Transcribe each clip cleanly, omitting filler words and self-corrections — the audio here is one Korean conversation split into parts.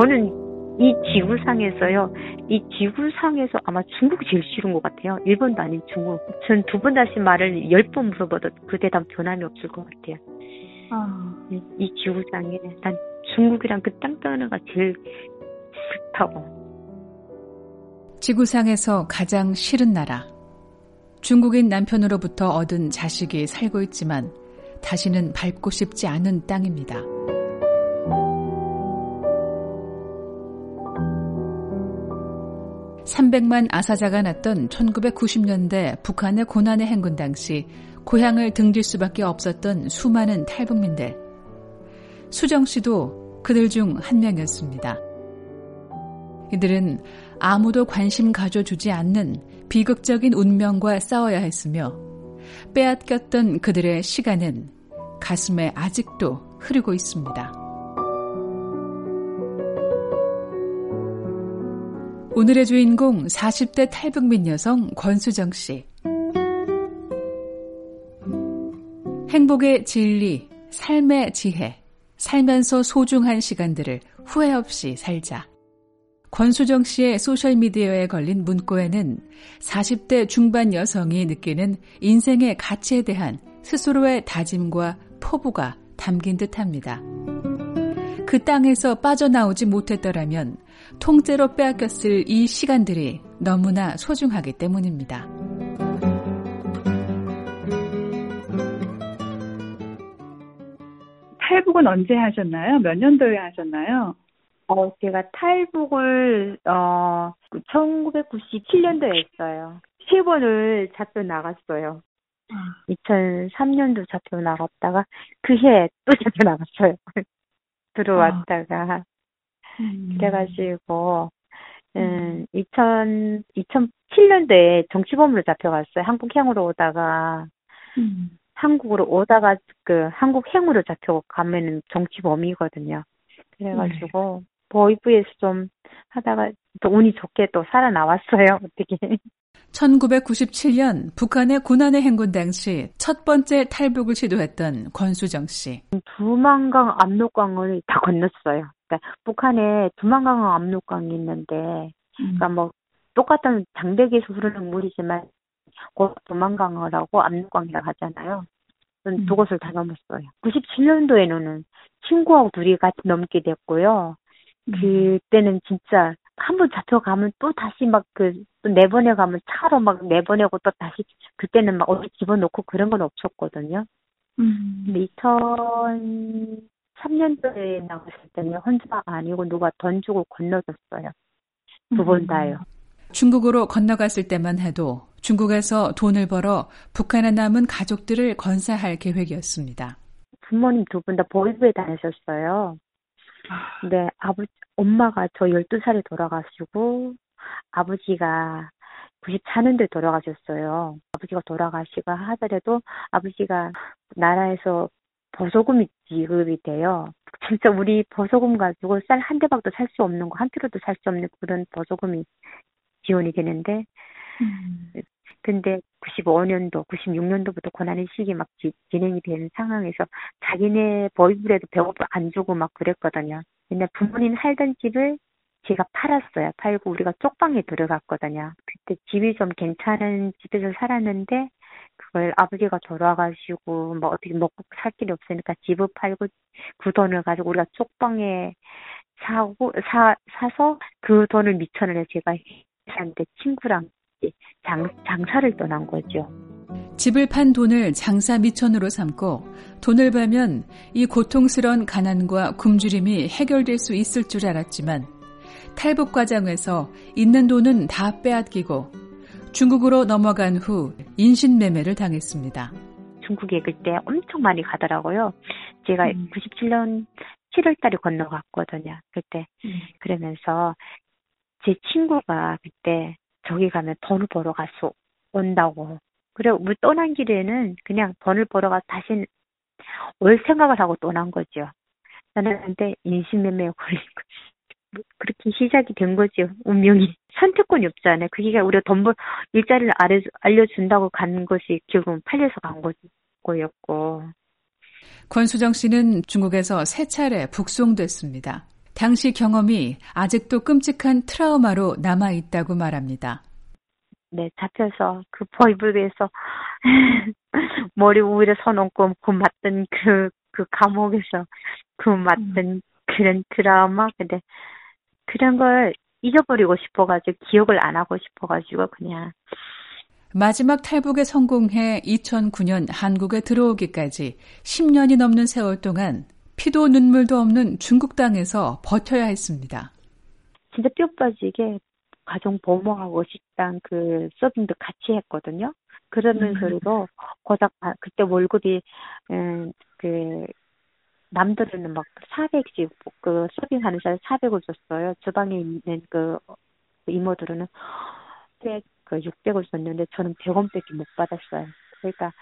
저는 이 지구상에서요. 이 지구상에서 아마 중국이 제일 싫은 것 같아요. 일본도 아닌 중국. 전 두 번 다시 말을 10번 물어봐도 그 대답 변함이 없을 것 같아요. 이 지구상에 난 중국이랑 그 땅덩어리가 제일 싫다고. 지구상에서 가장 싫은 나라. 중국인 남편으로부터 얻은 자식이 살고 있지만 다시는 밟고 싶지 않은 땅입니다. 300만 아사자가 났던 1990년대 북한의 고난의 행군 당시 고향을 등질 수밖에 없었던 수많은 탈북민들. 수정 씨도 그들 중 한 명이었습니다. 이들은 아무도 관심 가져주지 않는 비극적인 운명과 싸워야 했으며 빼앗겼던 그들의 시간은 가슴에 아직도 흐르고 있습니다. 오늘의 주인공 40대 탈북민 여성 권수정 씨. 행복의 진리, 삶의 지혜, 살면서 소중한 시간들을 후회 없이 살자. 권수정 씨의 소셜미디어에 걸린 문구에는 40대 중반 여성이 느끼는 인생의 가치에 대한 스스로의 다짐과 포부가 담긴 듯합니다. 그 땅에서 빠져나오지 못했더라면 통째로 빼앗겼을 이 시간들이 너무나 소중하기 때문입니다. 탈북은 언제 하셨나요? 몇 년도에 하셨나요? 제가 탈북을 1997년도에 했어요. 3번을 잡혀 나갔어요. 2003년도 잡혀 나갔다가 그해 또 잡혀 나갔어요. 들어왔다가 그래가지고 2007년도에 정치범으로 잡혀갔어요. 한국행으로 오다가 한국으로 오다가 그 한국행으로 잡혀가면은 정치범이거든요. 그래가지고 보이부에서 좀 하다가 또 운이 좋게 또 살아나왔어요. 어떻게. 1997년 북한의 고난의 행군 당시 첫 번째 탈북을 시도했던 권수정 씨. 두만강 압록강을 다 건넜어요. 그러니까 북한에 두만강 압록강이 있는데, 그러니까 뭐 똑같은 장대기에서 흐르는 물이지만 곧 두만강을 하고 압록강이라고 하잖아요. 두 곳을 다 넘었어요. 97년도에는 친구하고 둘이 같이 넘게 됐고요. 그때는 진짜 한 번 잡혀가면 또 다시 막 또 내보내 가면 차로 막 내보내고 또 다시 그때는 막 어디 집어넣고 그런 건 없었거든요. 근데 2003년도에 나갔을 때는 혼자 아니고 누가 돈 주고 건너줬어요. 두 번 다요. 중국으로 건너갔을 때만 해도 중국에서 돈을 벌어 북한에 남은 가족들을 건사할 계획이었습니다. 부모님 두 분 다 보이부에 다니셨어요. 근데 엄마가 저 12살에 돌아가시고 아버지가 94년도에 돌아가셨어요. 아버지가 돌아가시고 하더라도 아버지가 나라에서 보조금이 지급이 돼요. 진짜 우리 보조금 가지고 쌀 한 대박도 살 수 없는 거, 한 킬로도 살 수 없는 그런 보조금이 지원이 되는데 근데 95년도, 96년도부터 고난의 시기 막 진행이 되는 상황에서 자기네 보이부에도 배고프 안 주고 막 그랬거든요. 근데 부모님 살던 집을 제가 팔았어요. 팔고 우리가 쪽방에 들어갔거든요. 그때 집이 좀 괜찮은 집에서 살았는데 그걸 아버지가 돌아가시고 뭐 어떻게 먹고 살 길이 없으니까 집을 팔고 그 돈을 가지고 우리가 쪽방에 사서 그 돈을 미천을 제가 했는데 친구랑 장사를 떠난 거죠. 집을 판 돈을 장사 미천으로 삼고 돈을 벌면 이 고통스러운 가난과 굶주림이 해결될 수 있을 줄 알았지만 탈북 과정에서 있는 돈은 다 빼앗기고 중국으로 넘어간 후 인신매매를 당했습니다. 중국에 그때 엄청 많이 가더라고요. 제가 97년 7월 달에 건너갔거든요. 그때 그러면서 제 친구가 그때 저기 가면 돈을 벌어 가서 온다고. 그래, 우리 떠난 길에는 그냥 돈을 벌어 가서 다시 올 생각을 하고 떠난 거죠. 나는 근데 인신매매에 걸린 거지. 그렇게 시작이 된 거죠. 운명이. 선택권이 없잖아요. 그게 우리가 일자리를 알려준다고 간 것이 결국은 팔려서 간 거였고. 권수정 씨는 중국에서 3차례 북송됐습니다. 당시 경험이 아직도 끔찍한 트라우마로 남아있다고 말합니다. 네, 잡혀서 그 보이브에서 머리 위에 서놓고 그 맞던 그 감옥에서 그 맞던 그런 트라우마. 근데 그런 걸 잊어버리고 싶어가지고 기억을 안 하고 싶어가지고 그냥. 마지막 탈북에 성공해 2009년 한국에 들어오기까지 10년이 넘는 세월 동안 피도 눈물도 없는 중국 땅에서 버텨야 했습니다. 진짜 뼈 빠지게 가정 보모하고 식당 그 서빙도 같이 했거든요. 그러면서도 고작 그때 월급이 그 남들은 막 400씩 그 서빙하는 사람 400을 줬어요. 주방에 있는 그 이모들은 그 600을 줬는데 저는 100원밖에 못 받았어요. 그러니까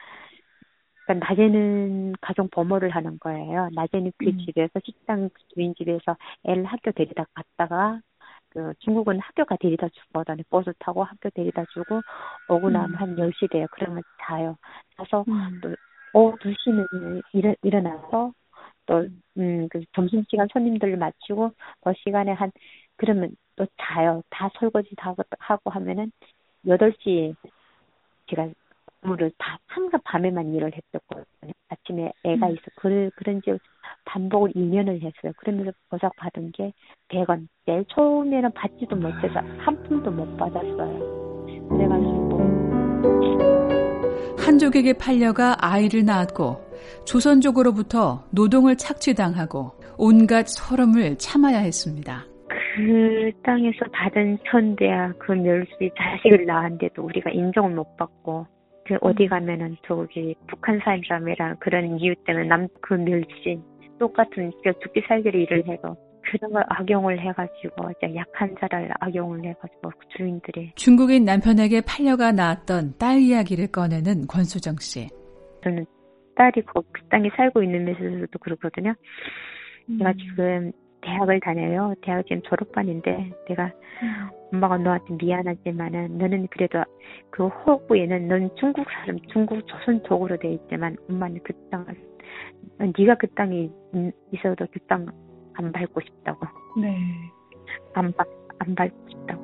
낮에는 가정 보모를 하는 거예요. 낮에는 그 집에서 식당 주인 집에서 애를 학교 데리다 갔다가 그 중국은 학교가 데리다 주거든요. 버스 타고 학교 데리다 주고 오고 나면 한 10시 돼요. 그러면 자요. 자서 또 오후 2시는 일어나서 또 그 점심시간 손님들을 마치고 그 시간에 그러면 또 자요. 다 설거지 다 하고 하면은 8시에 제가 업무를 다 항상 밤에만 일을 했었거든요. 아침에 애가 있어. 그런지 반복을 2년을 했어요. 그러면서 보석 받은 게 100원. 제일 처음에는 받지도 못해서 한 푼도 못 받았어요. 그래가지고 한족에게 팔려가 아이를 낳았고 조선족으로부터 노동을 착취당하고 온갖 서름을 참아야 했습니다. 그 땅에서 받은 천대야 그 멸시 자식을 낳았는데도 우리가 인정을 못 받고 그 어디 가면은 저기 북한 사람이라는 그런 이유 때문에 그 멸시 똑같은 죽기 살기를 일을 해서 그런 걸 악용을 해가지고 약한 자를 악용을 해가지고 그 주인들이 중국인 남편에게 팔려가 낳았던 딸 이야기를 꺼내는 권수정 씨. 저는 딸이 그 땅에 살고 있는 데서도 그렇거든요. 내가 지금 대학을 다녀요. 대학 지금 졸업반인데 내가 엄마가 너한테 미안하지만은 너는 그래도 그 호구에는 넌 중국 사람, 중국 조선족으로 돼 있지만 엄마는 그 땅을 네가 그 땅에 있어도 그 땅 안 밟고 싶다고. 네. 안 밟고 싶다고.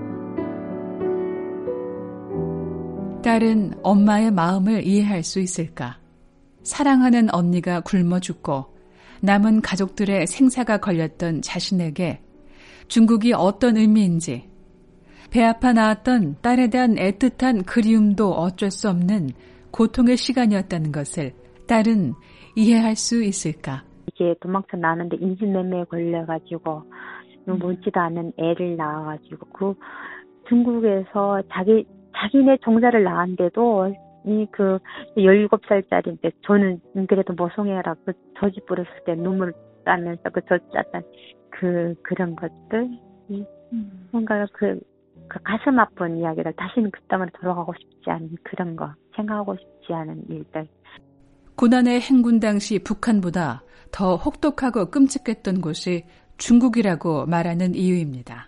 딸은 엄마의 마음을 이해할 수 있을까? 사랑하는 언니가 굶어 죽고 남은 가족들의 생사가 걸렸던 자신에게 중국이 어떤 의미인지 배 아파 낳았던 딸에 대한 애틋한 그리움도 어쩔 수 없는 고통의 시간이었다는 것을 딸은 이해할 수 있을까? 이게 도망쳐 나왔는데 인신매매에 걸려가지고 멀지도 않은 애를 낳아가지고 그 중국에서 자기네 종자를 낳았는데도 그 17살짜리인데 저는 그래도 모성애라 그 저지 뿌렸을 때 눈물 나면서 그 저지 짰던 그런 것들 뭔가 그 가슴 아픈 이야기를 다시는 그 땅으로 돌아가고 싶지 않은 그런 거 생각하고 싶지 않은 일들. 고난의 행군 당시 북한보다 더 혹독하고 끔찍했던 곳이 중국이라고 말하는 이유입니다.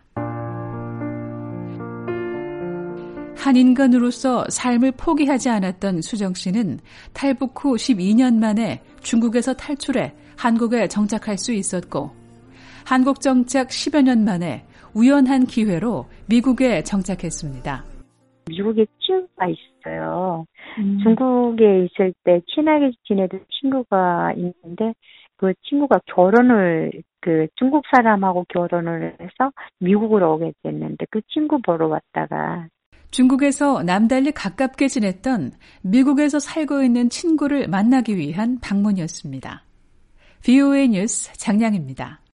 한 인간으로서 삶을 포기하지 않았던 수정 씨는 탈북 후 12년 만에 중국에서 탈출해 한국에 정착할 수 있었고 한국 정착 10여 년 만에 우연한 기회로 미국에 정착했습니다. 미국에 친구가 있어요. 중국에 있을 때 친하게 지내던 친구가 있는데 그 친구가 중국 사람하고 결혼을 해서 미국으로 오게 됐는데 그 친구 보러 왔다가 중국에서 남달리 가깝게 지냈던 미국에서 살고 있는 친구를 만나기 위한 방문이었습니다. VOA 뉴스 장량입니다.